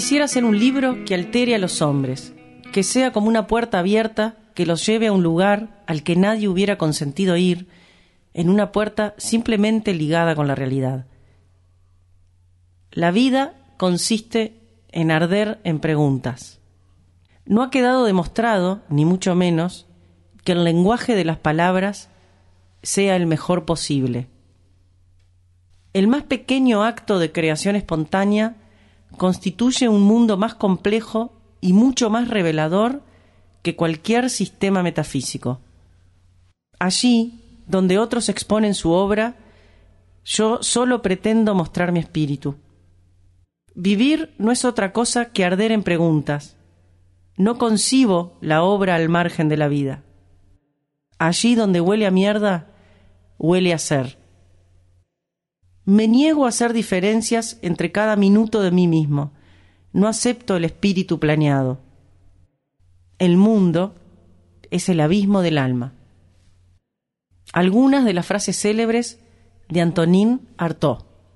quisiera ser un libro que altere a los hombres, que sea como una puerta abierta que los lleve a un lugar al que nadie hubiera consentido ir, en una puerta simplemente ligada con la realidad. La vida consiste en arder en preguntas. No ha quedado demostrado, ni mucho menos, que el lenguaje de las palabras sea el mejor posible. El más pequeño acto de creación espontánea constituye un mundo más complejo y mucho más revelador que cualquier sistema metafísico. Allí, donde otros exponen su obra, yo solo pretendo mostrar mi espíritu. Vivir no es otra cosa que arder en preguntas. No concibo la obra al margen de la vida. Allí donde huele a mierda, huele a ser. Me niego a hacer diferencias entre cada minuto de mí mismo. No acepto el espíritu planeado. El mundo es el abismo del alma. Algunas de las frases célebres de Antonin Artaud.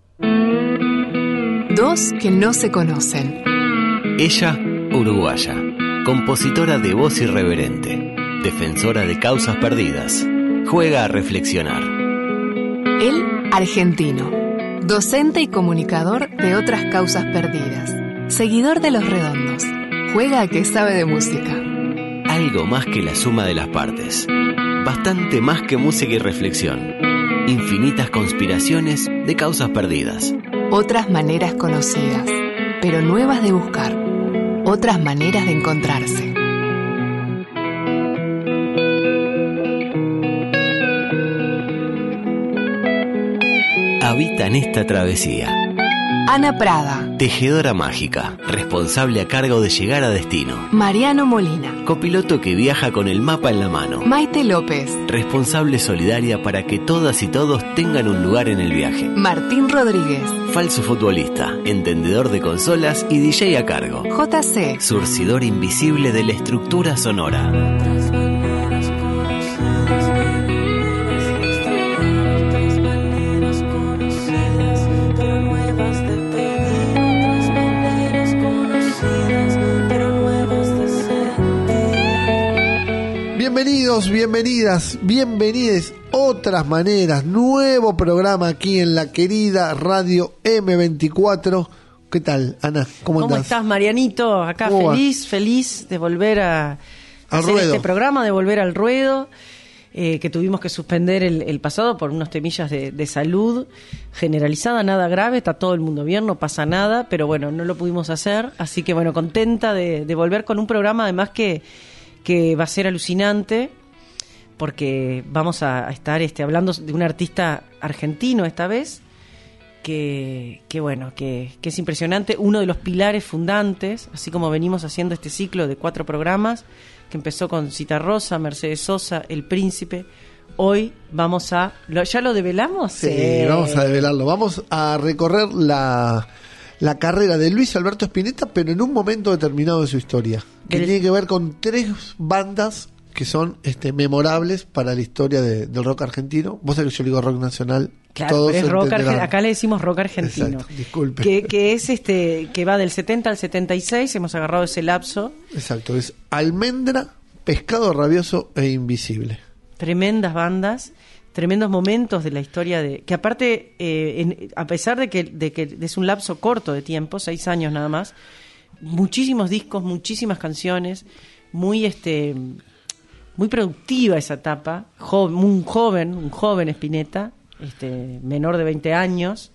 Dos que no se conocen. Ella, uruguaya, compositora de voz irreverente, defensora de causas perdidas, juega a reflexionar. Él, argentino, docente y comunicador de otras causas perdidas, seguidor de Los Redondos, juega a que sabe de música. Algo más que la suma de las partes, bastante más que música y reflexión, infinitas conspiraciones de causas perdidas. Otras maneras conocidas, pero nuevas de buscar, otras maneras de encontrarse. Habita en esta travesía Ana Prada, tejedora mágica, responsable a cargo de llegar a destino. Mariano Molina, Copiloto que viaja con el mapa en la mano. Maite López, responsable solidaria para que todas y todos tengan un lugar en el viaje. Martín Rodríguez, Falso futbolista, entendedor de consolas y DJ a cargo. JC, surcidor invisible de la estructura sonora. Bienvenidos, bienvenidas, bienvenides. Otras maneras, nuevo programa aquí en la querida Radio M24. ¿Qué tal, Ana? ¿Cómo estás, Marianito? Acá feliz de volver a hacer ruedo. Este programa, de volver al ruedo, que tuvimos que suspender el pasado por unos temillas de salud generalizada, nada grave, está todo el mundo bien, no pasa nada, pero bueno, no lo pudimos hacer, así que bueno, contenta de volver con un programa además que va a ser alucinante, porque vamos a estar hablando de un artista argentino esta vez, que es impresionante, uno de los pilares fundantes, así como venimos haciendo este ciclo de 4 programas, que empezó con Citarrosa, Mercedes Sosa, El Príncipe. Hoy vamos a... ¿Ya lo develamos? Sí, vamos a develarlo. Vamos a recorrer la carrera de Luis Alberto Spinetta, pero en un momento determinado de su historia, que tiene que ver con 3 bandas que son memorables para la historia del rock argentino. Vos sabés que yo digo rock nacional. Claro, todos es rock acá le decimos rock argentino. Exacto, disculpe. Que es que va del 70 al 76, hemos agarrado ese lapso. Exacto, es Almendra, Pescado Rabioso e Invisible. Tremendas bandas, tremendos momentos de la historia que aparte, a pesar de que es un lapso corto de tiempo, 6 años nada más, muchísimos discos, muchísimas canciones, muy productiva esa etapa, un joven Spinetta, menor de 20 años,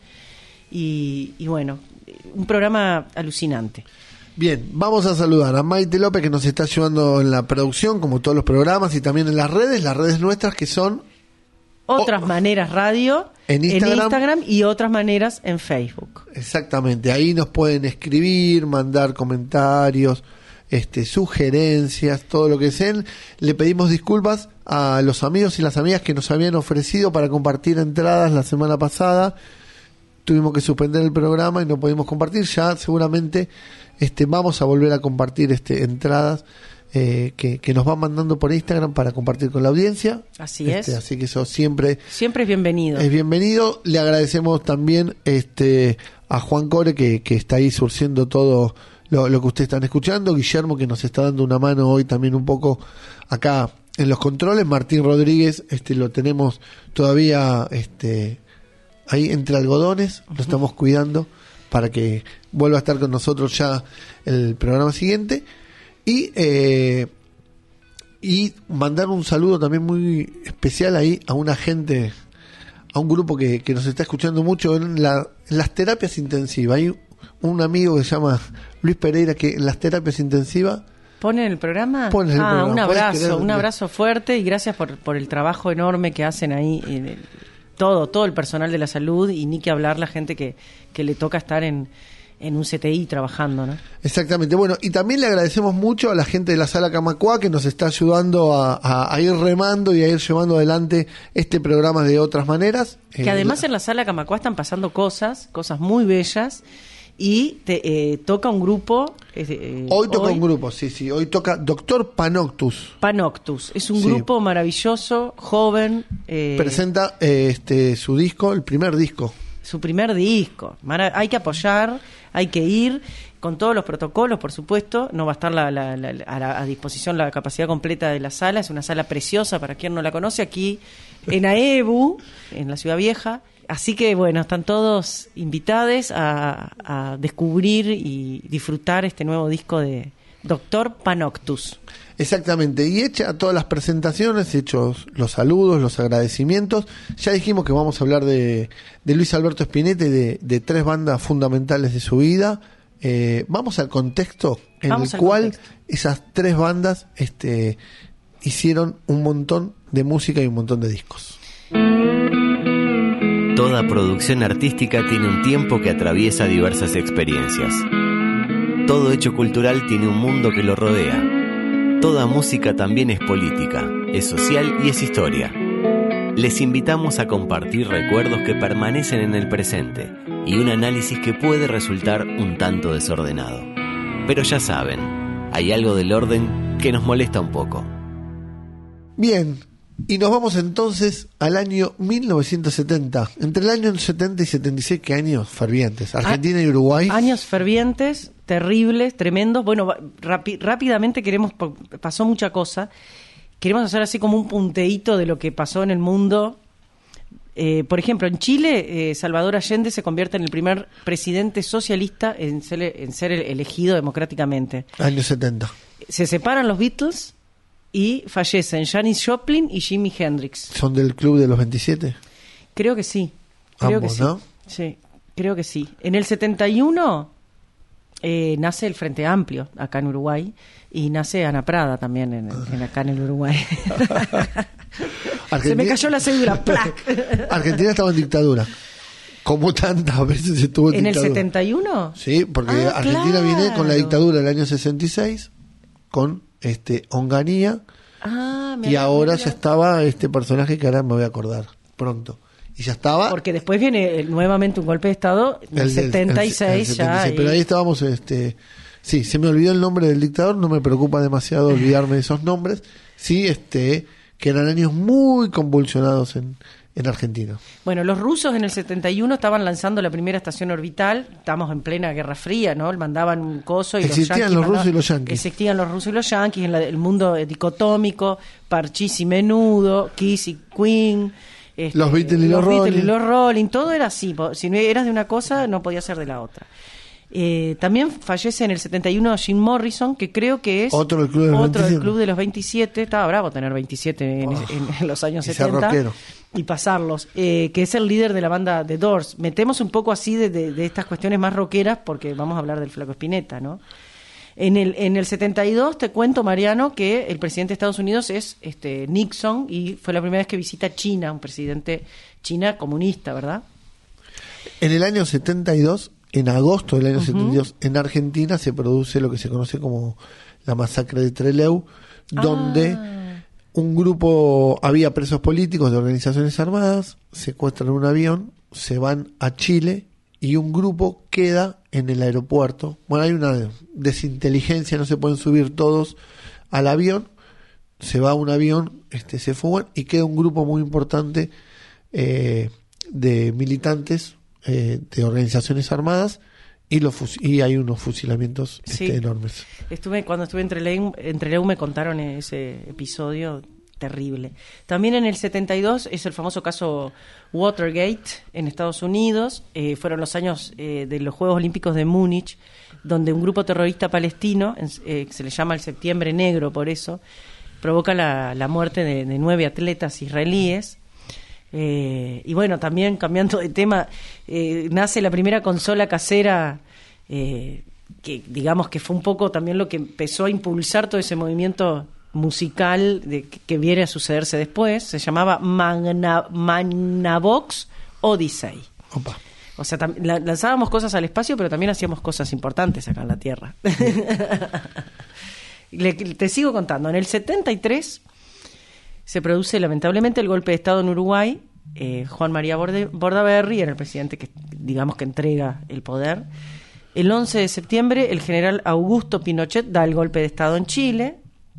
y bueno, un programa alucinante. Bien, vamos a saludar a Maite López, que nos está ayudando en la producción, como todos los programas, y también en las redes nuestras, que son Otras Maneras Radio en Instagram y Otras Maneras en Facebook. Exactamente, ahí nos pueden escribir, mandar comentarios, sugerencias, todo lo que sean. Le pedimos disculpas a los amigos y las amigas que nos habían ofrecido para compartir entradas la semana pasada. Tuvimos que suspender el programa y no pudimos compartir. Ya seguramente vamos a volver a compartir entradas que nos van mandando por Instagram para compartir con la audiencia. Así es. Así que eso siempre es bienvenido. Es bienvenido. Le agradecemos también a Juan Core, que está ahí surciendo todo lo que ustedes están escuchando. Guillermo, que nos está dando una mano hoy también un poco acá en los controles. Martín Rodríguez, lo tenemos todavía ahí entre algodones, lo estamos cuidando para que vuelva a estar con nosotros ya el programa siguiente. Y mandar un saludo también muy especial ahí a una gente, a un grupo que nos está escuchando mucho en las terapias intensivas. Hay un amigo que se llama Luis Pereira, que en las terapias intensivas ¿pone en el programa? Pone en el programa. Un abrazo fuerte y gracias por el trabajo enorme que hacen ahí, todo el personal de la salud, y ni que hablar la gente que le toca estar en un CTI trabajando, ¿no? Exactamente. Bueno, y también le agradecemos mucho a la gente de la Sala Camacuá, que nos está ayudando a ir remando y a ir llevando adelante este programa de otras maneras. Que además en la Sala Camacuá están pasando cosas muy bellas, y toca un grupo. Hoy toca un grupo, sí. Hoy toca Doctor Panoctus. Panoctus. Es un grupo maravilloso, joven. Presenta su disco, el primer disco. Su primer disco. Hay que apoyar, hay que ir con todos los protocolos, por supuesto. No va a estar a disposición la capacidad completa de la sala. Es una sala preciosa para quien no la conoce, aquí en Aebu, en la Ciudad Vieja. Así que, bueno, están todos invitados a descubrir y disfrutar este nuevo disco de Doctor Panoctus. Exactamente, y hecha todas las presentaciones, hechos los saludos, los agradecimientos, ya dijimos que vamos a hablar de Luis Alberto Spinetta, de 3 bandas fundamentales de su vida. Vamos al contexto en el cual esas 3 bandas hicieron un montón de música y un montón de discos. Toda producción artística tiene un tiempo que atraviesa diversas experiencias. Todo hecho cultural tiene un mundo que lo rodea. Toda música también es política, es social y es historia. Les invitamos a compartir recuerdos que permanecen en el presente y un análisis que puede resultar un tanto desordenado. Pero ya saben, hay algo del orden que nos molesta un poco. Bien, y nos vamos entonces al año 1970. Entre el año 70 y 76, ¿qué años fervientes? Argentina y Uruguay. Años fervientes, terribles, tremendos. Bueno, rápidamente pasó mucha cosa. Queremos hacer así como un punteíto de lo que pasó en el mundo. Por ejemplo, en Chile, Salvador Allende se convierte en el primer presidente socialista en ser elegido democráticamente. Año 70. Se separan los Beatles y fallecen Janis Joplin y Jimi Hendrix. ¿Son del Club de los 27? Creo que sí. Ambos, ¿no? Sí, creo que sí. En el 71 nace el Frente Amplio acá en Uruguay, y nace Ana Prada también acá en el Uruguay. Se me cayó la cédula, ¡plac! Argentina estaba en dictadura, como tantas veces estuvo en dictadura. ¿En el 71? Sí, porque Argentina viene con la dictadura del año 66, con Onganía, y ahora ya estaba este personaje que ahora me voy a acordar pronto. Y ya estaba. Porque después viene nuevamente un golpe de Estado en el 76, el 76 ya. Pero ahí estábamos, sí, se me olvidó el nombre del dictador, no me preocupa demasiado olvidarme de esos nombres. Sí, que eran años muy convulsionados en Argentina. Bueno, los rusos en el 71 estaban lanzando la primera estación orbital. Estamos en plena Guerra Fría, ¿no? Mandaban un coso y existían los rusos y los yanquis. Existían los rusos y los yanquis en el mundo dicotómico, Parchís y Menudo, Kiss y Queen. Los Beatles y los Rolling, todo era así. Si no eras de una cosa, no podía ser de la otra. También fallece en el 71 Jim Morrison, que creo que es otro del Club de los 27. Estaba bravo tener 27 en los años y 70 y pasarlos, que es el líder de la banda The Doors. Metemos un poco así de estas cuestiones más rockeras, porque vamos a hablar del Flaco Spinetta, ¿no? En el 72 te cuento, Mariano, que el presidente de Estados Unidos es Nixon, y fue la primera vez que visita China, un presidente China comunista, ¿verdad? En el año 72, en agosto del año 72, en Argentina se produce lo que se conoce como la masacre de Trelew, donde un grupo, había presos políticos de organizaciones armadas, secuestran un avión, se van a Chile, y un grupo queda en el aeropuerto. Bueno, hay una desinteligencia, no se pueden subir todos al avión, se va un avión, se fugan, y queda un grupo muy importante de militantes de organizaciones armadas, Y hay unos fusilamientos Sí. enormes. Cuando estuve entre Leu me contaron ese episodio terrible. También en el 72 es el famoso caso Watergate en Estados Unidos. Fueron los años de los Juegos Olímpicos de Múnich, donde un grupo terrorista palestino, se le llama el Septiembre Negro por eso, provoca la muerte de 9 atletas israelíes. Y bueno, también cambiando de tema, nace la primera consola casera, que digamos que fue un poco también lo que empezó a impulsar todo ese movimiento musical que viene a sucederse después. Se llamaba Magnavox Odyssey. Opa. O sea, lanzábamos cosas al espacio, pero también hacíamos cosas importantes acá en la Tierra. Te sigo contando. En el 73 se produce lamentablemente el golpe de Estado en Uruguay. Juan María Bordaberry era el presidente que, digamos, que entrega el poder. El 11 de septiembre el general Augusto Pinochet da el golpe de Estado en Chile.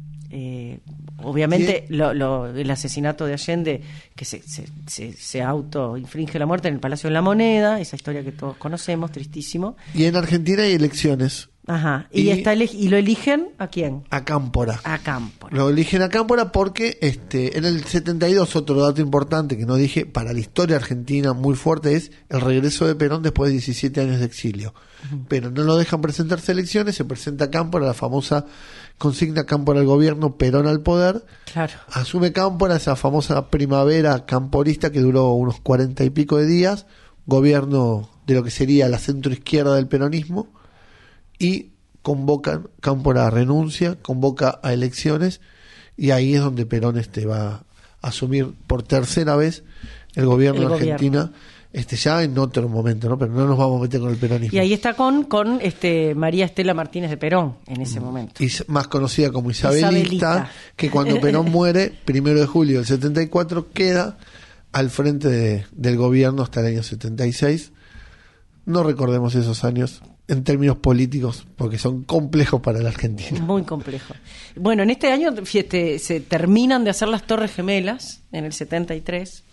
Obviamente el asesinato de Allende, que se autoinflige la muerte en el Palacio de la Moneda, esa historia que todos conocemos, tristísimo. Y en Argentina hay elecciones. Ajá. ¿Y lo eligen a quién? A Cámpora. A Cámpora. Lo eligen a Cámpora porque en el 72, otro dato importante que no dije, para la historia argentina muy fuerte, es el regreso de Perón después de 17 años de exilio. Pero no lo dejan presentarse a elecciones, se presenta Cámpora, la famosa consigna Cámpora al gobierno, Perón al poder. Claro. Asume Cámpora, esa famosa primavera camporista que duró unos 40 y pico de días, gobierno de lo que sería la centroizquierda del peronismo, y convocan, Cámpora renuncia, convoca a elecciones, y ahí es donde Perón va a asumir por tercera vez el gobierno de Argentina, ya en otro momento, ¿no? Pero no nos vamos a meter con el peronismo. Y ahí está con María Estela Martínez de Perón en ese momento. Y más conocida como Isabelita, que cuando Perón muere, 1 de julio del 74, queda al frente del gobierno hasta el año 76. No recordemos esos años en términos políticos, porque son complejos para la Argentina. Muy complejos. Bueno, en este año se terminan de hacer las Torres Gemelas, en el 73,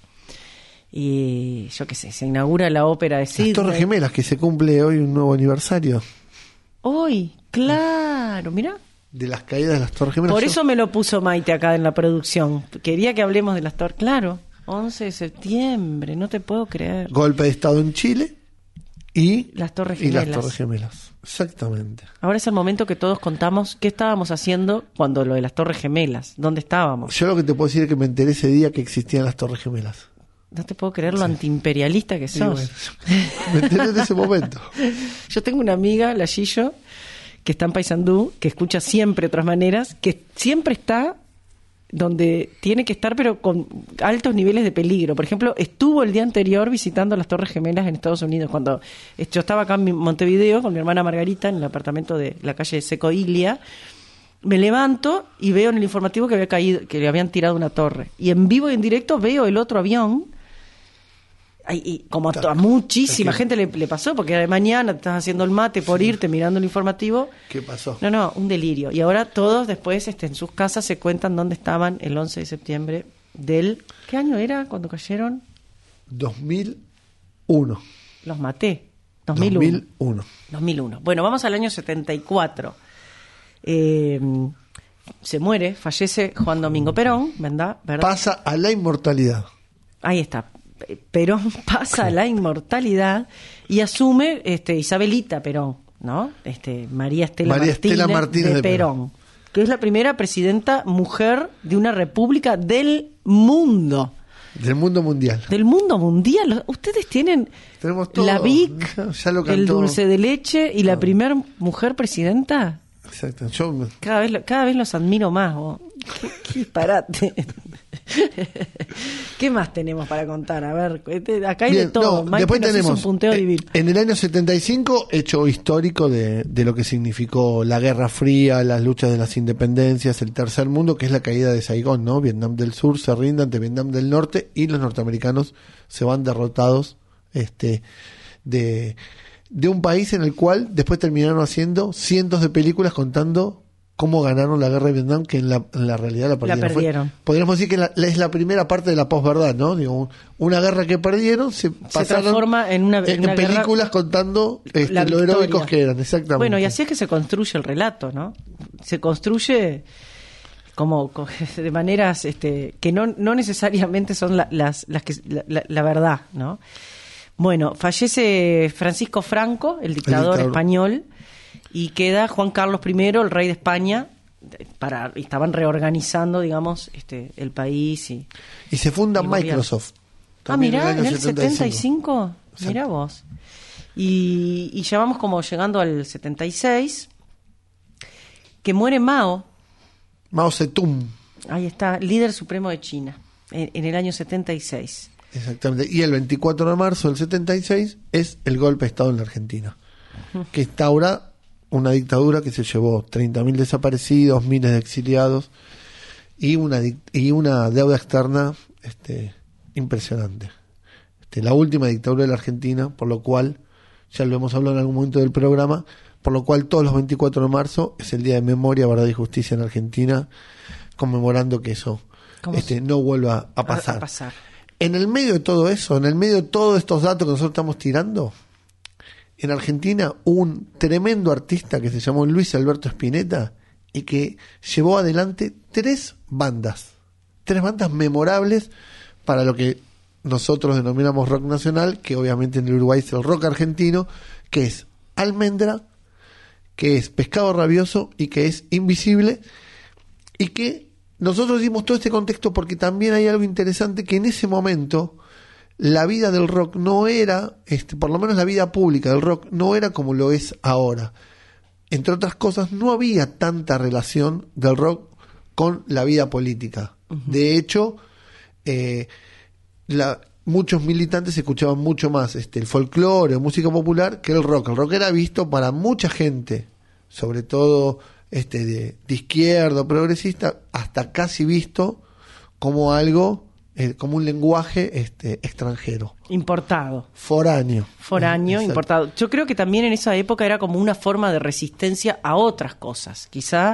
y yo qué sé, se inaugura la ópera de Sydney. Las Torres Gemelas, que se cumple hoy un nuevo aniversario. Hoy, claro, mirá. De las caídas de las Torres Gemelas. Por eso me lo puso Maite acá en la producción. Quería que hablemos de las Torres. Claro, 11 de septiembre, no te puedo creer. Golpe de Estado en Chile. Y las Torres Gemelas. Y las Torres Gemelas, exactamente. Ahora es el momento que todos contamos qué estábamos haciendo cuando lo de las Torres Gemelas. ¿Dónde estábamos? Yo lo que te puedo decir es que me enteré ese día que existían las Torres Gemelas. No te puedo creer lo antiimperialista que sos. Bueno, me enteré en ese momento. Yo tengo una amiga, la Gillo, que está en Paysandú, que escucha siempre Otras Maneras, que siempre está donde tiene que estar, pero con altos niveles de peligro. Por ejemplo, estuvo el día anterior visitando las Torres Gemelas en Estados Unidos, cuando yo estaba acá en Montevideo con mi hermana Margarita en el apartamento de la calle Seco Ilia. Me levanto y veo en el informativo que había caído, que le habían tirado una torre. Y en vivo y en directo veo el otro avión. Y como a muchísima gente le pasó, porque de mañana te estás haciendo el mate por irte mirando el informativo. ¿Qué pasó? No, un delirio. Y ahora todos después en sus casas se cuentan dónde estaban el 11 de septiembre del... ¿Qué año era cuando cayeron? 2001. Los maté. 2001. 2001. Bueno, vamos al año 74. Se muere, fallece Juan Domingo Perón, ¿verdad? Pasa a la inmortalidad. Ahí está. Perón pasa a la inmortalidad y asume Isabelita Perón, ¿no? María Estela Martínez de Perón, que es la primera presidenta mujer de una república del mundo. Del mundo mundial. Del mundo mundial. Ustedes tenemos todo. La Vic, ya lo cantó. El dulce de leche y la primera mujer presidenta. Exacto. Cada vez los admiro más. Qué disparate. ¿Qué más tenemos para contar? A ver, acá hay de todo. Después tenemos un punteo divino. En el año 75, hecho histórico de lo que significó la Guerra Fría, las luchas de las independencias, el tercer mundo, que es la caída de Saigón, ¿no? Vietnam del Sur se rinde ante Vietnam del Norte y los norteamericanos se van derrotados de un país en el cual después terminaron haciendo cientos de películas contando cómo ganaron la guerra de Vietnam, que en la realidad la perdieron. Podríamos decir que es la primera parte de la posverdad, ¿no? Digo, una guerra que perdieron, se pasaron transforma en una películas contando lo heroicos que eran, exactamente. Bueno, y así es que se construye el relato, ¿no? Se construye como de maneras que no necesariamente son las que la verdad, ¿no? Bueno, fallece Francisco Franco, el dictador español, y queda Juan Carlos I, el rey de España, estaban reorganizando, digamos, el país y se funda Microsoft. Mirá, en el 75, mirá vos. Y ya vamos como llegando al 76, que muere Mao Zedong. Ahí está, líder supremo de China, en el año 76. Exactamente. Y el 24 de marzo del 76 es el golpe de Estado en la Argentina, que instaura una dictadura que se llevó 30.000 desaparecidos, miles de exiliados y una deuda externa impresionante. La última dictadura de la Argentina, por lo cual, ya lo hemos hablado en algún momento del programa, por lo cual todos los 24 de marzo es el Día de Memoria, Verdad y Justicia en Argentina, conmemorando que eso no vuelva a pasar. En el medio de todo eso, en el medio de todos estos datos que nosotros estamos tirando, en Argentina hubo un tremendo artista que se llamó Luis Alberto Spinetta y que llevó adelante tres bandas memorables para lo que nosotros denominamos rock nacional, que obviamente en el Uruguay es el rock argentino, que es Almendra, que es Pescado Rabioso y que es Invisible, y que nosotros dimos todo este contexto porque también hay algo interesante, que en ese momento la vida del rock no era, por lo menos la vida pública del rock no era como lo es ahora. Entre otras cosas, no había tanta relación del rock con la vida política. Uh-huh. De hecho, muchos militantes escuchaban mucho más el folclore o música popular que el rock. El rock era visto para mucha gente, sobre todo de izquierda, progresista, hasta casi visto como algo, como un lenguaje extranjero. Importado. Foráneo, importado. Yo creo que también en esa época era como una forma de resistencia a otras cosas. Quizá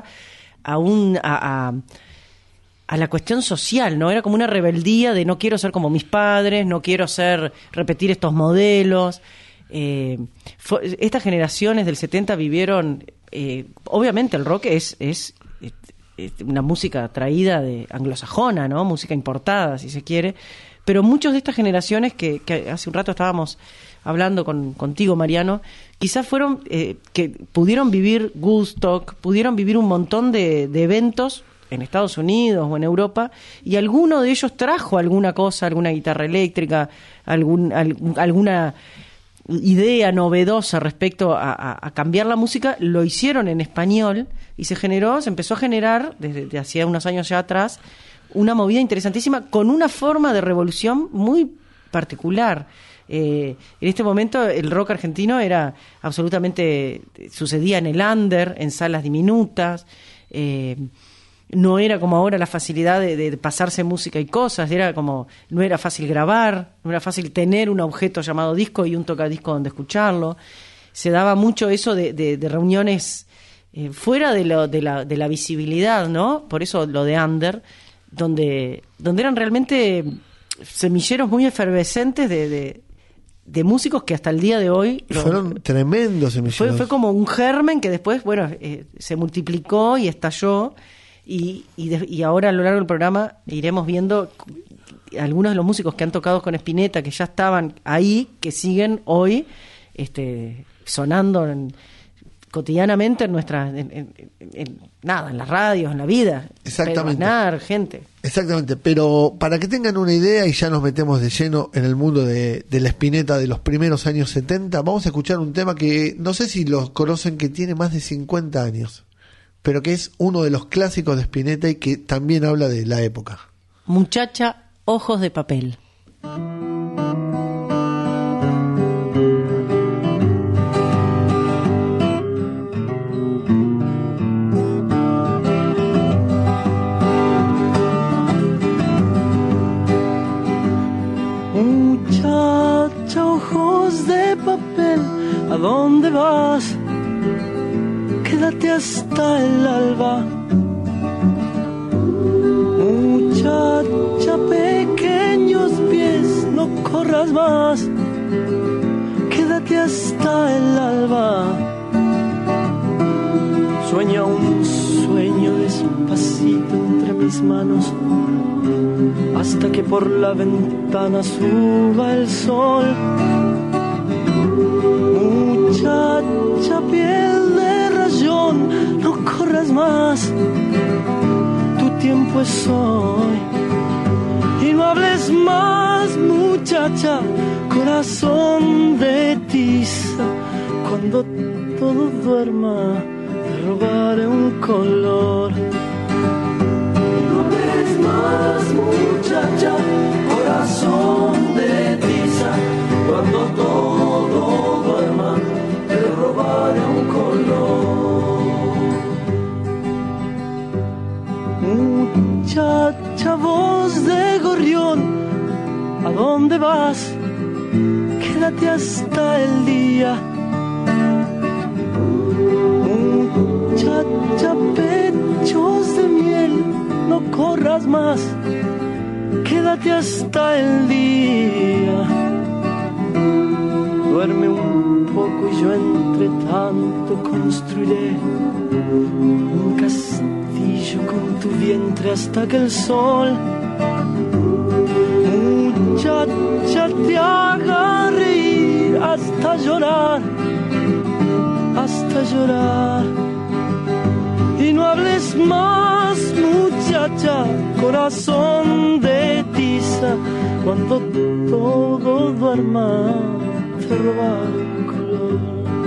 a la cuestión social, ¿no? Era como una rebeldía de no quiero ser como mis padres, no quiero repetir estos modelos. Estas generaciones del 70 vivieron, obviamente el rock es una música traída de anglosajona, ¿no? Música importada, si se quiere, pero muchos de estas generaciones que hace un rato estábamos hablando contigo, Mariano, quizás fueron que pudieron vivir Woodstock, pudieron vivir un montón de eventos en Estados Unidos o en Europa, y alguno de ellos trajo alguna cosa, alguna guitarra eléctrica, alguna idea novedosa respecto a cambiar la música, lo hicieron en español y se empezó a generar desde hacía unos años ya atrás una movida interesantísima con una forma de revolución muy particular. En este momento el rock argentino era absolutamente, sucedía en el under, en salas diminutas, no era como ahora la facilidad de pasarse música y cosas, no era fácil grabar, no era fácil tener un objeto llamado disco y un tocadisco donde escucharlo. Se daba mucho eso de reuniones fuera de la visibilidad, ¿no? Por eso lo de under, donde eran realmente semilleros muy efervescentes de músicos que hasta el día de hoy fueron tremendos semilleros. Fue como un germen que después, se multiplicó y estalló. Y ahora a lo largo del programa iremos viendo algunos de los músicos que han tocado con Spinetta, que ya estaban ahí, que siguen hoy sonando cotidianamente en las radios, en la vida. Exactamente. Gente. Exactamente, pero para que tengan una idea, y ya nos metemos de lleno en el mundo de la Spinetta de los primeros años 70, vamos a escuchar un tema que no sé si los conocen, que tiene más de 50 años. Pero que es uno de los clásicos de Spinetta y que también habla de la época. Muchacha, ojos de papel. Muchacha, ojos de papel, ¿a dónde vas? quédate hasta el alba. Muchacha, pequeños pies, no corras más, quédate hasta el alba. Sueña un sueño despacito entre mis manos, hasta que por la ventana suba el sol. Muchacha, piel de rayón, no corras más, tu tiempo es hoy. Y no hables más, muchacha, corazón de tiza, cuando todo duerma te robaré un color. No hables más, muchacha, corazón de tiza, cuando todo duerma te robaré un color. Muchacha, voz de gorrión, ¿a dónde vas? Quédate hasta el día. Muchacha, pechos de miel, no corras más, quédate hasta el día. Duerme un poco y yo entre tanto construiré un castillo con tu vientre hasta que el sol, muchacha, te haga reír hasta llorar, hasta llorar. Y no hables más, muchacha, corazón de tiza, cuando todo duerma te robaré un color.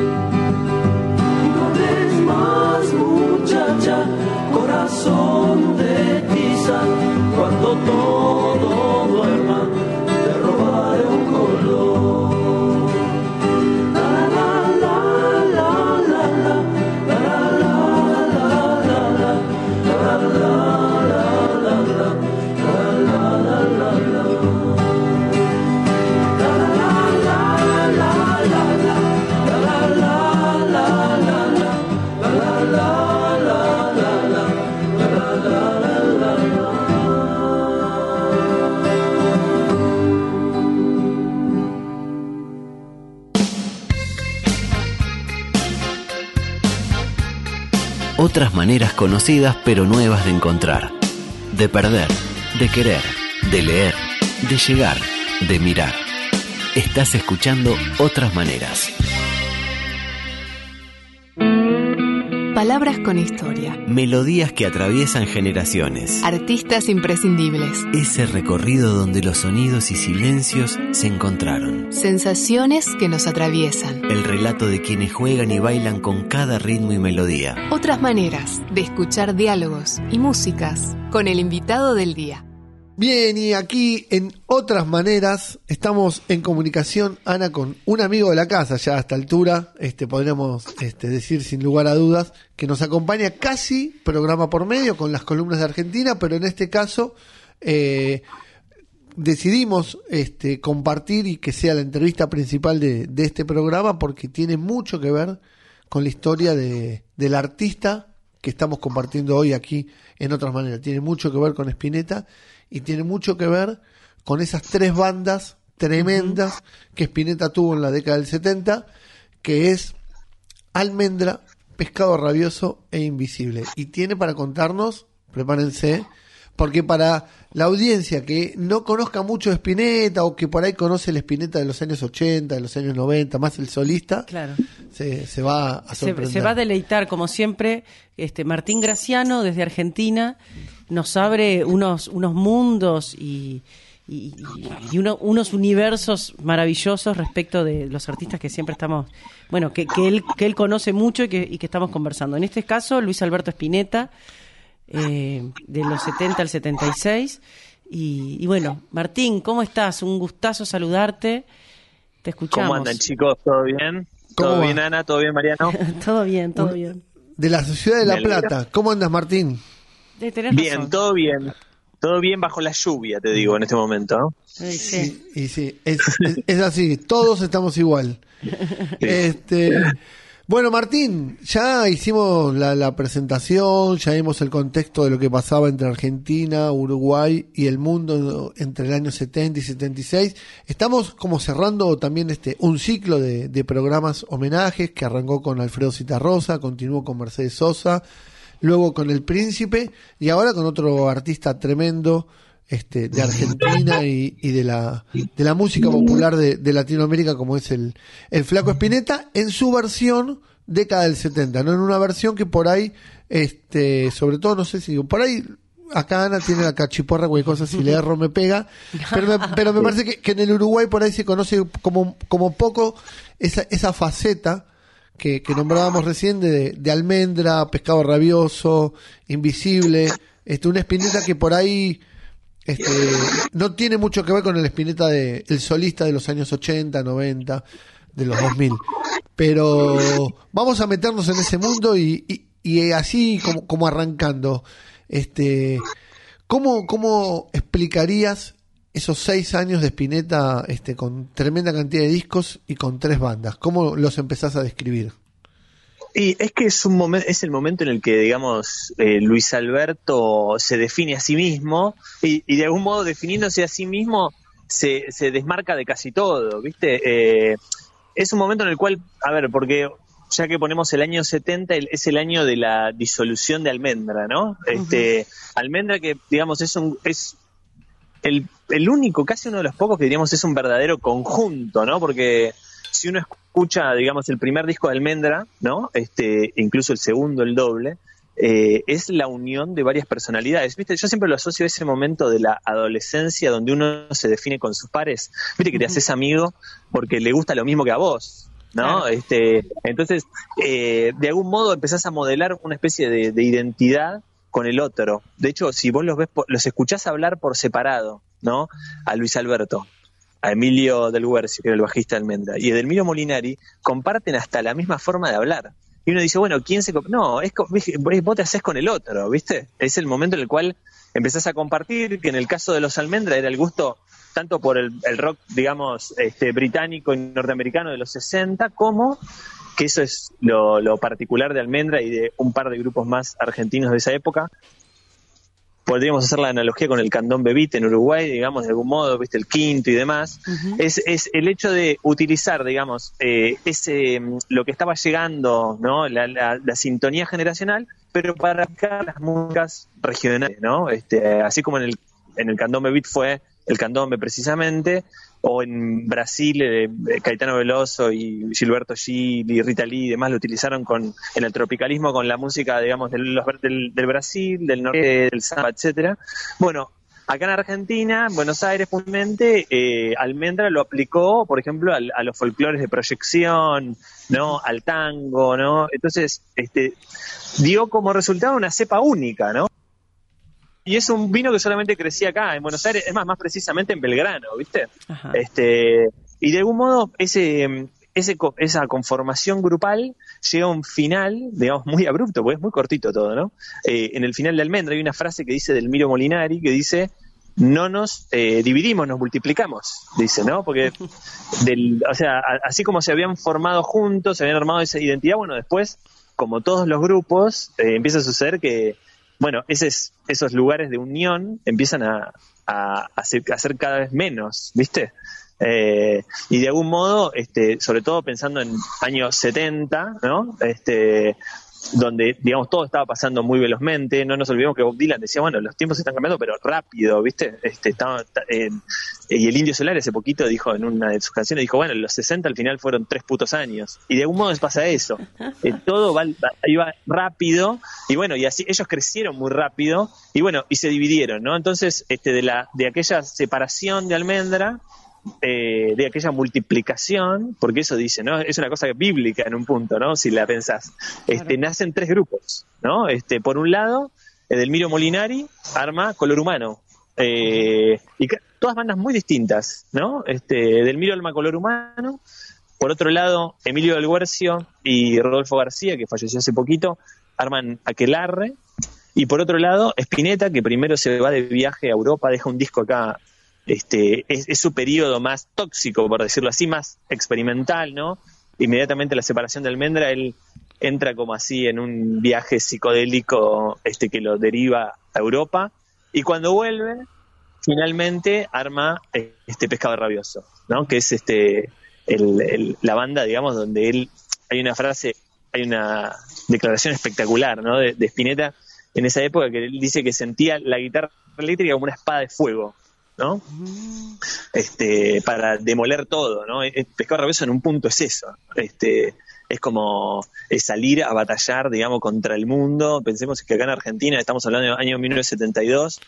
Y no hables más, muchacha, corazón de tiza, cuando todo duerma te robaré un color. Otras maneras conocidas pero nuevas de encontrar, de perder, de querer, de leer, de llegar, de mirar. Estás escuchando Otras Maneras. Palabras con historia. Melodías que atraviesan generaciones. Artistas imprescindibles. Ese recorrido donde los sonidos y silencios se encontraron. Sensaciones que nos atraviesan. El relato de quienes juegan y bailan con cada ritmo y melodía. Otras maneras de escuchar diálogos y músicas con el invitado del día. Bien, y aquí en Otras Maneras estamos en comunicación, Ana, con un amigo de la casa, ya a esta altura, podríamos decir sin lugar a dudas, que nos acompaña casi programa por medio con las columnas de Argentina, pero en este caso decidimos compartir y que sea la entrevista principal de este programa porque tiene mucho que ver con la historia del artista que estamos compartiendo hoy aquí en Otras Maneras. Tiene mucho que ver con Spinetta y tiene mucho que ver con esas tres bandas tremendas que Spinetta tuvo en la década del 70, que es Almendra, Pescado Rabioso e Invisible. Y tiene para contarnos, prepárense, porque para la audiencia que no conozca mucho de Spinetta o que por ahí conoce el Spinetta de los años 80, de los años 90, más el solista, claro, se va a sorprender. Se va a deleitar, como siempre. Martín Graciano, desde Argentina, nos abre unos mundos y unos universos maravillosos respecto de los artistas que siempre estamos, bueno, que él conoce mucho y que estamos conversando. En este caso, Luis Alberto Spinetta, de los 70 al 76. Y bueno, Martín, ¿cómo estás? Un gustazo saludarte. Te escuchamos. ¿Cómo andan, chicos? ¿Todo bien? ¿Todo bien, Ana? ¿Todo bien, Mariano? Todo bien, todo bien. De la ciudad de La Plata. ¿Cómo andas, Martín? Bien, razón. Todo bien. Todo bien bajo la lluvia, te digo, en este momento, ¿no? Sí, es así. Todos estamos igual. Sí. Bueno, Martín, ya hicimos la presentación, ya vimos el contexto de lo que pasaba entre Argentina, Uruguay y el mundo entre el año 70 y 76. Estamos como cerrando también un ciclo de programas homenajes que arrancó con Alfredo Zitarrosa, continuó con Mercedes Sosa, luego con El Príncipe y ahora con otro artista tremendo de Argentina y de la música popular de Latinoamérica, como es el Flaco Spinetta, en su versión década del 70, ¿no? En una versión que por ahí, sobre todo, no sé si por ahí, acá Ana tiene la cachiporra, cualquier cosa, si le erro me pega, pero me parece que en el Uruguay por ahí se conoce como poco esa faceta que nombrábamos recién de Almendra, Pescado Rabioso, Invisible, una Spinetta que por ahí no tiene mucho que ver con el Spinetta el solista de los años 80, 90, de los 2000. Pero vamos a meternos en ese mundo y así como arrancando. ¿Cómo explicarías esos 6 años de Spinetta con tremenda cantidad de discos y con 3 bandas? ¿Cómo los empezás a describir? Y es que es el momento en el que, digamos, Luis Alberto se define a sí mismo y de algún modo, definiéndose a sí mismo, se desmarca de casi todo, ¿viste? Es un momento en el cual, a ver, porque ya que ponemos el año 70, es el año de la disolución de Almendra, ¿no? Uh-huh. Almendra que, digamos, es el único, casi uno de los pocos que diríamos es un verdadero conjunto, ¿no? Porque si uno escucha, digamos, el primer disco de Almendra, ¿no? Incluso el segundo, el doble, es la unión de varias personalidades, ¿viste? Yo siempre lo asocio a ese momento de la adolescencia donde uno se define con sus pares, ¿viste? Que te haces amigo porque le gusta lo mismo que a vos, ¿no? Claro. Entonces, de algún modo empezás a modelar una especie de identidad con el otro. De hecho, si vos los escuchás hablar por separado, ¿no? A Luis Alberto, a Emilio del Guercio, que era el bajista de Almendra, y Edelmiro Molinari, comparten hasta la misma forma de hablar. Y uno dice, bueno, ¿quién se...? No, vos te hacés con el otro, ¿viste? Es el momento en el cual empezás a compartir, que en el caso de los Almendra era el gusto tanto por el rock, digamos, británico y norteamericano de los 60, como que eso es lo particular de Almendra y de un par de grupos más argentinos de esa época. Podríamos hacer la analogía con el Candombe Beat en Uruguay, digamos, de algún modo, viste, el quinto y demás. Uh-huh. Es el hecho de utilizar, digamos, lo que estaba llegando, ¿no? La sintonía generacional, pero para aplicar las músicas regionales, ¿no? Así como en el Candombe Beat fue el candombe precisamente, o en Brasil Caetano Veloso y Gilberto Gil y Rita Lee y demás lo utilizaron en el tropicalismo con la música, digamos, del Brasil, del norte, del samba, etcétera. Bueno, acá en Argentina, en Buenos Aires puntualmente, Almendra lo aplicó, por ejemplo, a los folclores de proyección, ¿no? Al tango, ¿no? Entonces, dio como resultado una cepa única, ¿no? Y es un vino que solamente crecía acá, en Buenos Aires, es más precisamente en Belgrano, ¿viste? Ajá. Y de algún modo esa conformación grupal llega a un final, digamos, muy abrupto, porque es muy cortito todo, ¿no? En el final de Almendra hay una frase que dice Edelmiro Molinari, que dice, no nos dividimos, nos multiplicamos, dice, ¿no? Porque, así como se habían formado juntos, se habían armado esa identidad, bueno, después, como todos los grupos, empieza a suceder que, bueno, esos lugares de unión empiezan a ser cada vez menos, ¿viste? Y de algún modo, sobre todo pensando en años 70, ¿no? Donde, digamos, todo estaba pasando muy velozmente. No nos olvidemos que Bob Dylan decía, bueno, los tiempos están cambiando, pero rápido, ¿viste? Y el Indio Solari hace poquito dijo en una de sus canciones, dijo, bueno, los 60 al final fueron 3 putos años. Y de algún modo les pasa eso. Todo iba rápido, y bueno, y así ellos crecieron muy rápido, y bueno, y se dividieron, ¿no? Entonces, de aquella separación de Almendra, de aquella multiplicación, porque eso dice, ¿no? Es una cosa bíblica en un punto, ¿no? Si la pensás. Nacen 3 grupos, ¿no? Por un lado, Edelmiro Molinari arma Color Humano. Y todas bandas muy distintas, ¿no? Edelmiro arma Color Humano. Por otro lado, Emilio del Guercio y Rodolfo García, que falleció hace poquito, arman Aquelarre. Y por otro lado, Spinetta, que primero se va de viaje a Europa, deja un disco acá. Es su periodo más tóxico, por decirlo así, más experimental, ¿no? inmediatamente la separación de Almendra, él entra como así en un viaje psicodélico que lo deriva a Europa, y cuando vuelve, finalmente arma Pescado Rabioso, ¿no? Que es la banda, digamos, donde hay una declaración espectacular, ¿no? de Spinetta en esa época, que él dice que sentía la guitarra eléctrica como una espada de fuego, ¿no? Para demoler todo, ¿no? Pescado Rabioso en un punto es eso, es como salir a batallar, digamos, contra el mundo. Pensemos que acá en Argentina, estamos hablando del año 1972,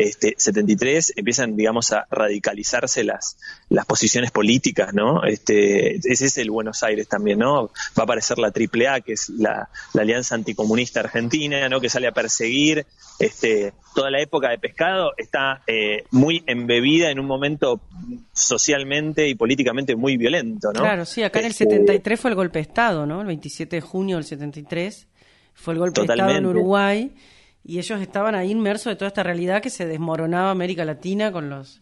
73, empiezan, digamos, a radicalizarse las posiciones políticas, ¿no? Ese es el Buenos Aires también, ¿no? Va a aparecer la AAA, que es la Alianza Anticomunista Argentina, ¿no? Que sale a perseguir. Toda la época de Pescado está muy embebida en un momento socialmente y políticamente muy violento, ¿no? Claro, sí, acá en el 73 fue el golpe de Estado, ¿no? El 27 de junio del 73 fue el golpe de Estado en Uruguay, y ellos estaban ahí inmersos de toda esta realidad que se desmoronaba América Latina con los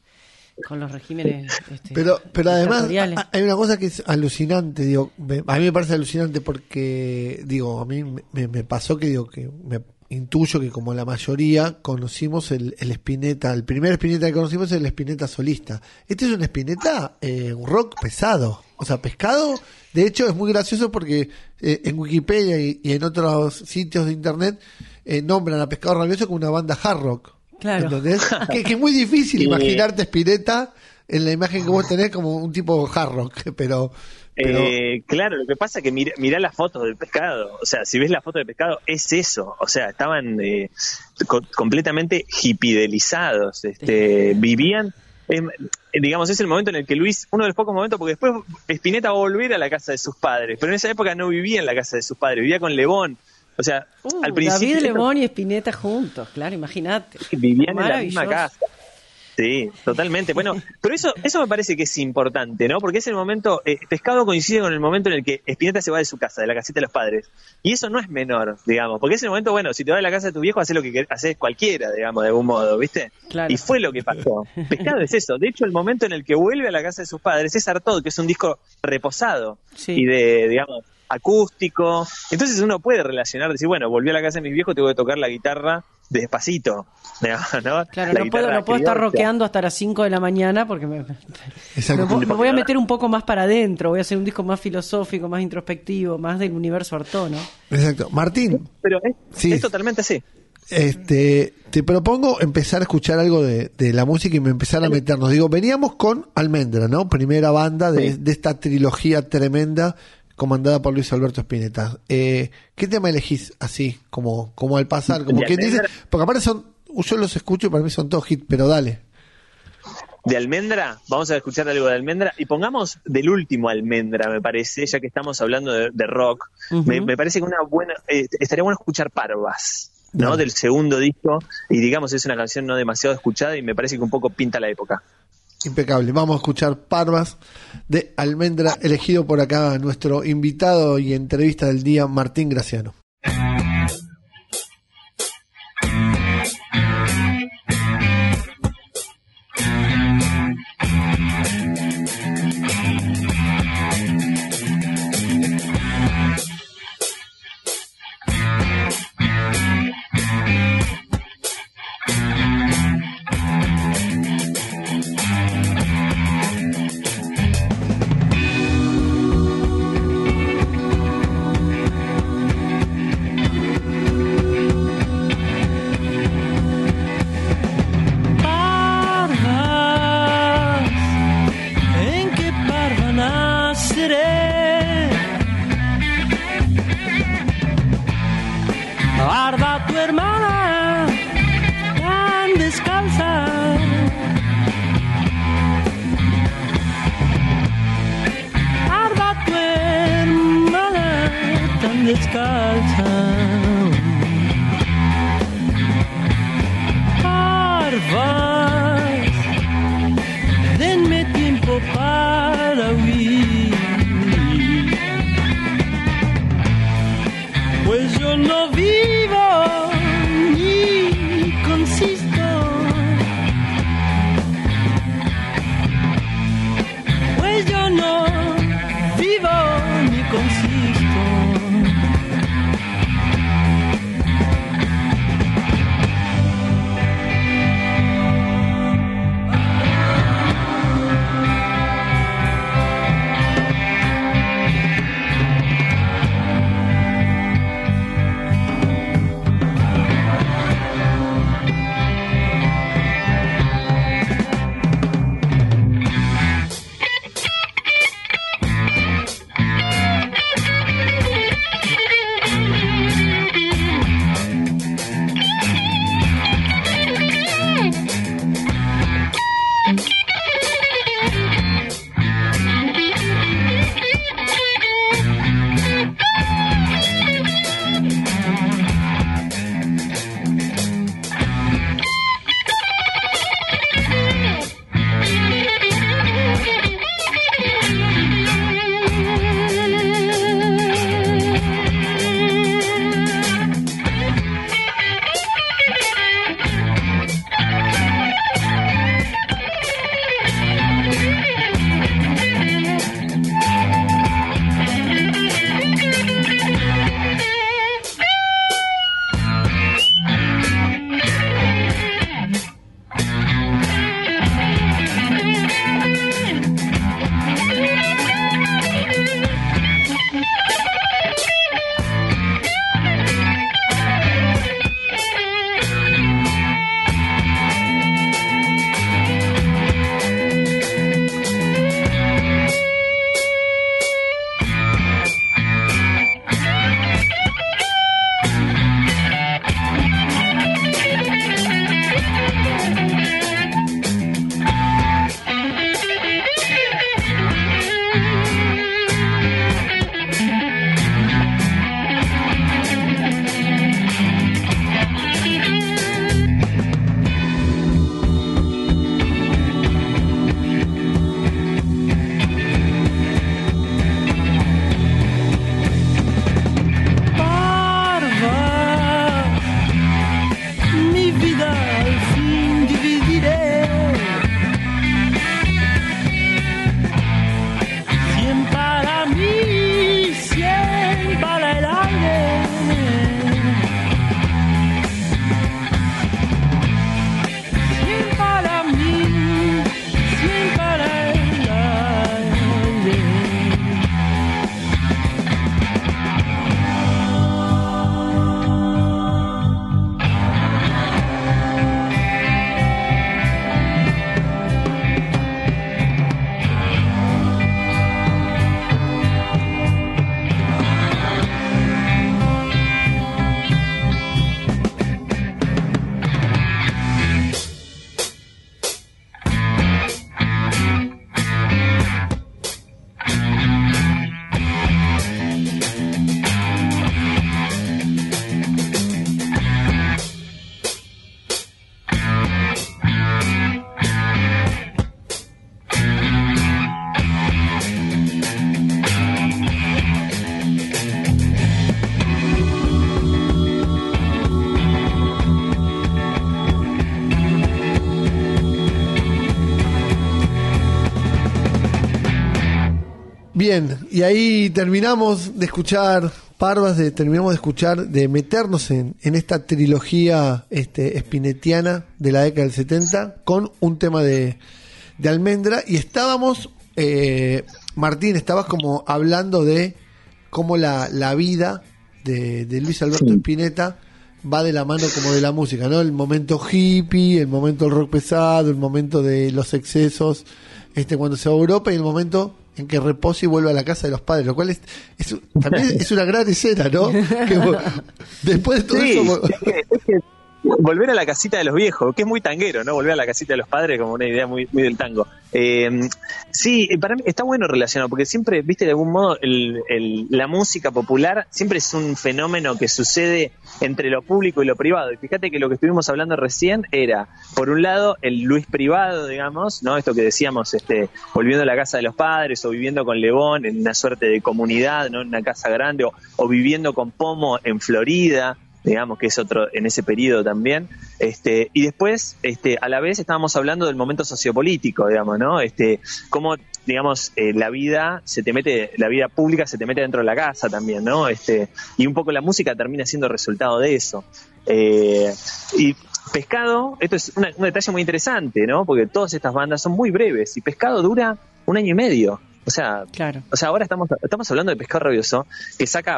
regímenes pero además hay una cosa que es alucinante, digo, a mí me parece alucinante porque, digo, a mí me pasó que, digo, que me intuyo que como la mayoría conocimos el Spinetta, el primer Spinetta que conocimos es el Spinetta solista. Este es un Spinetta, un rock pesado. O sea, Pescado, de hecho, es muy gracioso porque en Wikipedia y en otros sitios de internet nombran a Pescado Rabioso como una banda hard rock. Claro. ¿Entendés? que es muy difícil imaginarte Spinetta en la imagen que vos tenés como un tipo hard rock, pero claro, lo que pasa es que mirá las fotos del Pescado, o sea, si ves la foto del Pescado, es eso, o sea, estaban completamente hipidelizados, vivían, digamos, es el momento en el que Luis, uno de los pocos momentos, porque después Spinetta va a volver a la casa de sus padres, pero en esa época no vivía en la casa de sus padres, vivía con Le Bon. O sea, al principio David Le Bon y Spinetta juntos, claro, imagínate. Vivían en la misma casa. Sí, totalmente. Bueno, pero eso me parece que es importante, ¿no? Porque es el momento, Pescado coincide con el momento en el que Spinetta se va de su casa, de la casita de los padres. Y eso no es menor, digamos, porque es el momento, bueno, si te vas de la casa de tu viejo, haces lo que haces cualquiera, digamos, de algún modo, ¿viste? Claro. Y fue lo que pasó. Pescado es eso. De hecho, el momento en el que vuelve a la casa de sus padres es Artaud, que es un disco reposado, sí, y digamos, acústico. Entonces uno puede relacionar, decir, bueno, volví a la casa de mis viejos, tengo que tocar la guitarra despacito, ¿no? Claro, no puedo estar rockeando hasta las 5 de la mañana porque me voy a meter un poco más para adentro, voy a hacer un disco más filosófico, más introspectivo, más del universo Artaud, ¿no? Exacto. Martín. Pero es totalmente así. Te propongo empezar a escuchar algo de la música y empezar a meternos. Digo, veníamos con Almendra, ¿no? Primera banda de esta trilogía tremenda comandada por Luis Alberto Spinetta. ¿Qué tema elegís así, como al pasar? Como quien dice, porque aparte yo los escucho y para mí son todos hits, pero dale. De Almendra, vamos a escuchar algo de Almendra y pongamos del último Almendra, me parece, ya que estamos hablando de rock. Uh-huh. Me parece que estaría bueno escuchar Parvas, ¿no? Del segundo disco, y digamos es una canción no demasiado escuchada y me parece que un poco pinta la época. Impecable. Vamos a escuchar Parvas de Almendra, elegido por acá nuestro invitado y entrevista del día, Martín Graciano. Arda tu hermana tan descalza, arda tu hermana tan descalza. Parvas, denme tiempo para huir, pues yo no vivo ni consisto, pues yo no vivo ni Bien, y ahí terminamos de escuchar Parvas, de meternos en esta trilogía spinettiana de la década del 70 con un tema de Almendra, y estábamos, Martín, estabas como hablando de cómo la vida de Luis Alberto Spinetta va de la mano como de la música, ¿no? El momento hippie, el momento del rock pesado, el momento de los excesos, cuando se va a Europa, y el momento en que reposa y vuelve a la casa de los padres, lo cual también es una gran escena, ¿no? Que, después de todo eso... Es que volver a la casita de los viejos, que es muy tanguero, ¿no? Volver a la casita de los padres, como una idea muy del tango. Sí, para mí está bueno relacionado, porque siempre, viste, de algún modo, la música popular siempre es un fenómeno que sucede entre lo público y lo privado. Y fíjate que lo que estuvimos hablando recién era, por un lado, el Luis privado, digamos, ¿no? Esto que decíamos, volviendo a la casa de los padres, o viviendo con Lebón en una suerte de comunidad, ¿no? En una casa grande, o viviendo con Pomo en Florida, digamos, que es otro en ese periodo también, y después a la vez estábamos hablando del momento sociopolítico, digamos, ¿no? Cómo, digamos, la vida pública se te mete dentro de la casa también, ¿no? Y un poco la música termina siendo resultado de eso. Y Pescado, esto es un detalle muy interesante, ¿no? Porque todas estas bandas son muy breves, y Pescado dura 1 año y medio. O sea, claro. Ahora estamos hablando de Pescado Rabioso, que saca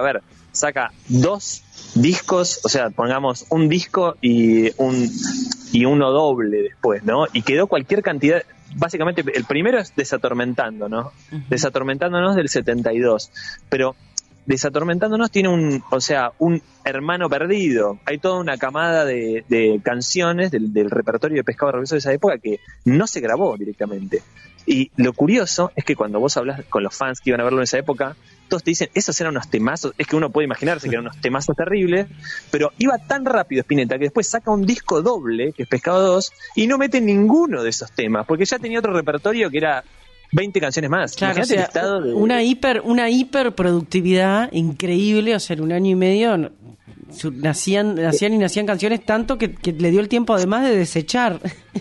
2 discos, o sea, pongamos un disco y uno doble después, ¿no? Y quedó cualquier cantidad. Básicamente, el primero es Desatormentando, ¿no? Uh-huh. Desatormentándonos del 72. Pero Desatormentándonos tiene un hermano perdido. Hay toda una camada de canciones del repertorio de Pescado Rabioso de esa época que no se grabó directamente. Y lo curioso es que cuando vos hablas con los fans que iban a verlo en esa época, todos te dicen, esos eran unos temazos. Es que uno puede imaginarse que eran unos temazos terribles, pero iba tan rápido Spinetta que después saca un disco doble, que es Pescado 2, y no mete ninguno de esos temas, porque ya tenía otro repertorio que era 20 canciones más. Claro, o sea, una hiperproductividad increíble. O sea, en 1 año y medio nacían canciones tanto que le dio el tiempo además de desechar.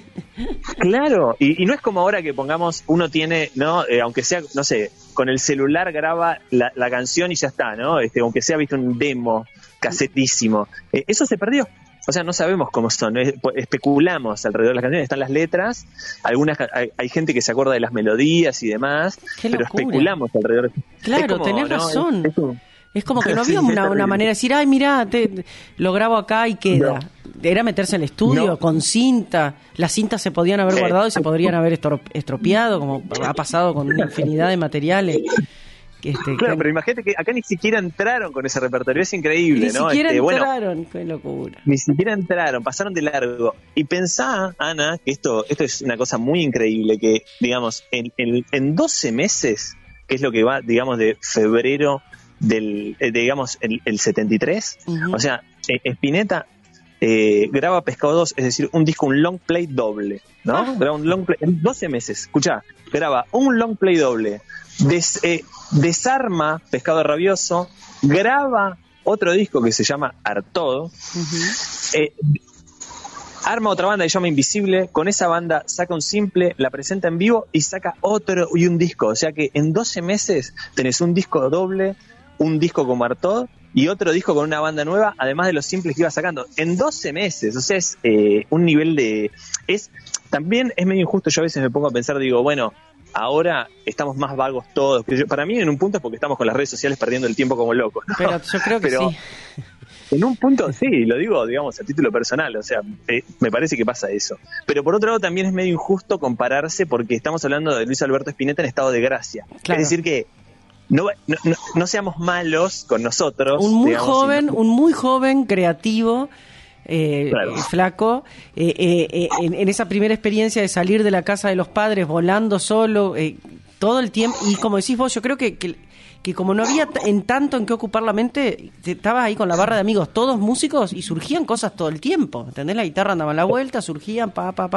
Claro, y no es como ahora que pongamos, uno tiene, ¿no? Aunque sea, no sé, con el celular graba la canción y ya está, ¿no? Aunque sea, viste, un demo casetísimo. Eso se perdió. O sea, no sabemos cómo son, especulamos alrededor de las canciones, están las letras, hay gente que se acuerda de las melodías y demás, pero especulamos alrededor. Claro, tenés razón. Es como que no había una manera de decir, ay, mirá, lo grabo acá y queda. No. Era meterse en el estudio con cinta. Las cintas se podían haber guardado y se podrían haber estropeado, como ha pasado con una infinidad de materiales. Claro, pero imagínate que acá ni siquiera entraron con ese repertorio, es increíble, ¿no? Ni siquiera entraron, qué locura. Ni siquiera entraron, pasaron de largo. Y pensá, Ana, que esto es una cosa muy increíble, que, digamos, en 12 meses, que es lo que va, digamos, de febrero del, digamos, el 73, uh-huh. O sea, Spinetta graba Pescado 2, es decir, un disco, un long play doble, ¿no? Graba un long play, en 12 meses, escuchá, graba un long play doble, desarma Pescado Rabioso, graba otro disco que se llama Artaud, uh-huh. Arma otra banda que se llama Invisible, con esa banda saca un simple, la presenta en vivo y saca otro y un disco, o sea que en 12 meses tenés un disco doble, un disco como Artaud y otro disco con una banda nueva, además de los simples que iba sacando en 12 meses, o sea, es un nivel de... También es medio injusto, yo a veces me pongo a pensar, digo, bueno, ahora estamos más vagos todos. Para mí en un punto es porque estamos con las redes sociales perdiendo el tiempo como locos, ¿no? Pero yo creo que sí. En un punto sí, lo digo, digamos, a título personal, o sea, me parece que pasa eso. Pero por otro lado también es medio injusto compararse porque estamos hablando de Luis Alberto Spinetta en estado de gracia. Claro. Es decir que no seamos malos con nosotros. Un muy joven, creativo, claro. Flaco, en esa primera experiencia de salir de la casa de los padres volando solo, todo el tiempo, y como decís vos, yo creo que como no había tanto en qué ocupar la mente, estabas ahí con la barra de amigos, todos músicos, y surgían cosas todo el tiempo, ¿entendés? La guitarra andaba a la vuelta, surgían,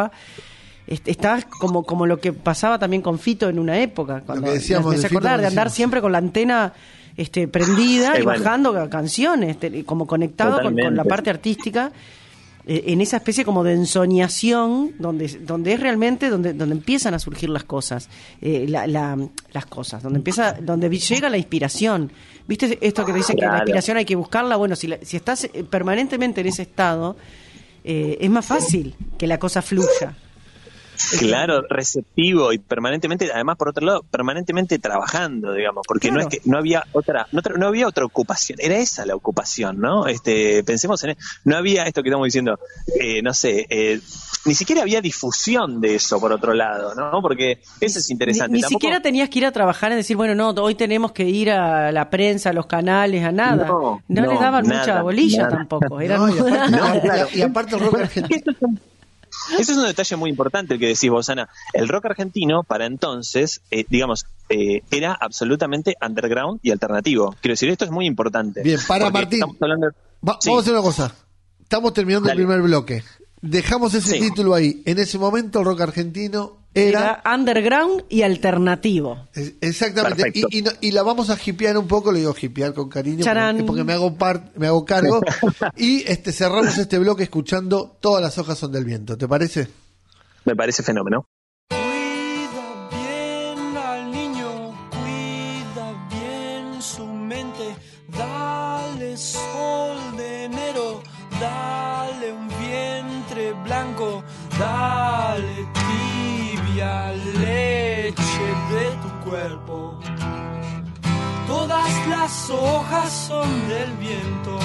Estabas como lo que pasaba también con Fito en una época, cuando me empecé a acordar de andar siempre con la antena prendida y bajando canciones, como conectado con la parte artística. en esa especie como de ensoñación donde es realmente donde empiezan a surgir las cosas, las cosas, donde llega la inspiración. ¿Viste esto que te dicen que la inspiración hay que buscarla? Bueno, si estás permanentemente en ese estado, es más fácil que la cosa fluya. Claro, receptivo y permanentemente, además por otro lado, permanentemente trabajando, digamos, porque claro. No es que no había otra ocupación, era esa la ocupación, ¿no? Pensemos en no había esto que estamos diciendo, ni siquiera había difusión de eso por otro lado, ¿no? Porque eso es interesante. Ni siquiera tenías que ir a trabajar y decir, bueno, no, hoy tenemos que ir a la prensa, a los canales, a nada. No les daban mucha bolilla tampoco. Y aparte el rock argentino. Eso es un detalle muy importante el que decís vos, Ana. El rock argentino, para entonces, era absolutamente underground y alternativo. Quiero decir, esto es muy importante. Bien, Martín. Vamos a hacer una cosa. Estamos terminando el primer bloque. Dejamos ese título ahí. En ese momento el rock argentino era underground y alternativo. Exactamente. Y la vamos a hipear un poco, le digo hipear con cariño porque me hago cargo. Y cerramos este bloque escuchando Todas las hojas son del viento. ¿Te parece? Me parece fenómeno. Cuida bien al niño, cuida bien su mente, dale sol de enero, dale un vientre blanco, dale tibia leche de tu cuerpo. Todas las hojas son del viento,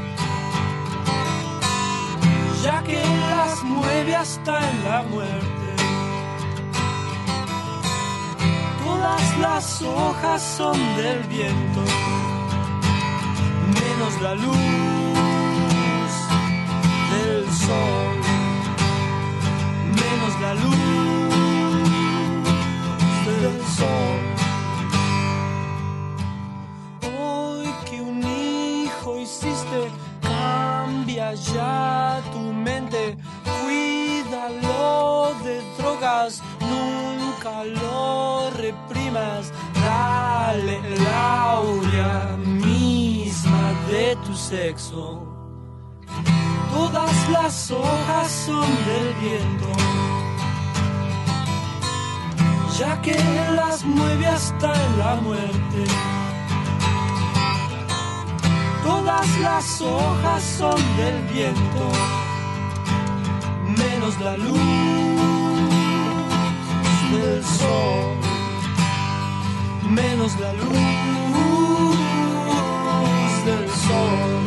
ya que las mueve hasta en la muerte. Todas las hojas son del viento, menos la luz del sol, menos la luz del sol. Hoy que un hijo hiciste, cambia ya tu mente, cuídalo de drogas, nunca lo reprimas, dale la aurea misma de tu sexo. Todas las hojas son del viento, ya que las mueve hasta en la muerte. Todas las hojas son del viento, menos la luz del sol, menos la luz del sol.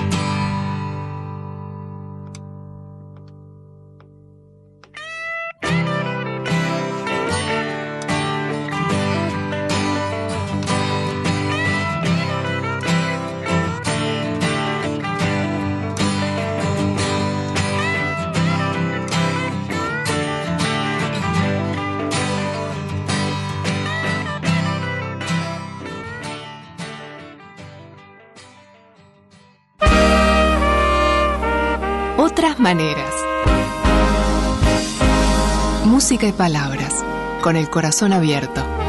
Otras maneras. Música y palabras, con el corazón abierto.